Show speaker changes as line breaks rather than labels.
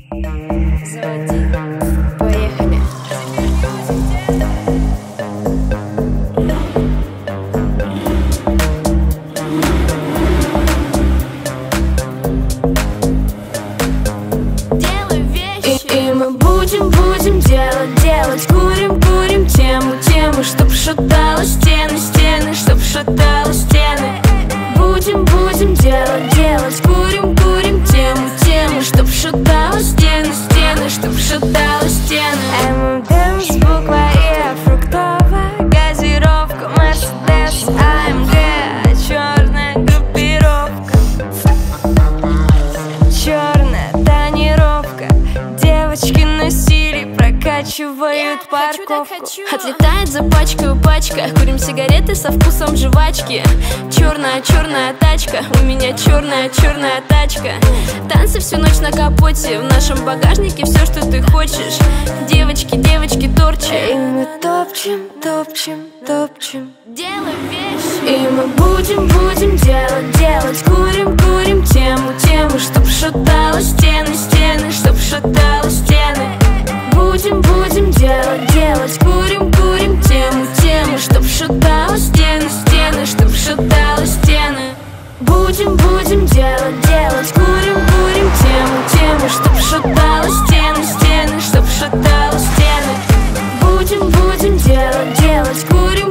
Заводи. Поехали. Делай вещи. И мы будем делать. Курим тему, чтоб шатало стены, чтоб шатало стены. Будем делать. Курим тему, чтоб шатало стены, чтоб шатало стены. ММД с буквой И, фруктовая газировка, Мерседес, АМГ, черная группировка, черная тонировка. Девочки на силе прокачивают парковку. Отлетает за пачкой пачка. Курим сигареты со вкусом жвачки. Черная тачка. У меня черная тачка. Танцы всю ночь на капоте. В нашем багажнике все, что ты хочешь. Девочки, торчат. И мы топчем. Делай вещи. И мы будем делать. Курим тему, чтоб шатало стены, чтоб шатало стены. Будем делать. Курим тему, чтоб шатало стены, чтоб шатало стены. Будем делать. Курим тему, чтоб шатало стены, чтоб шатало стены. Будем делать. Курим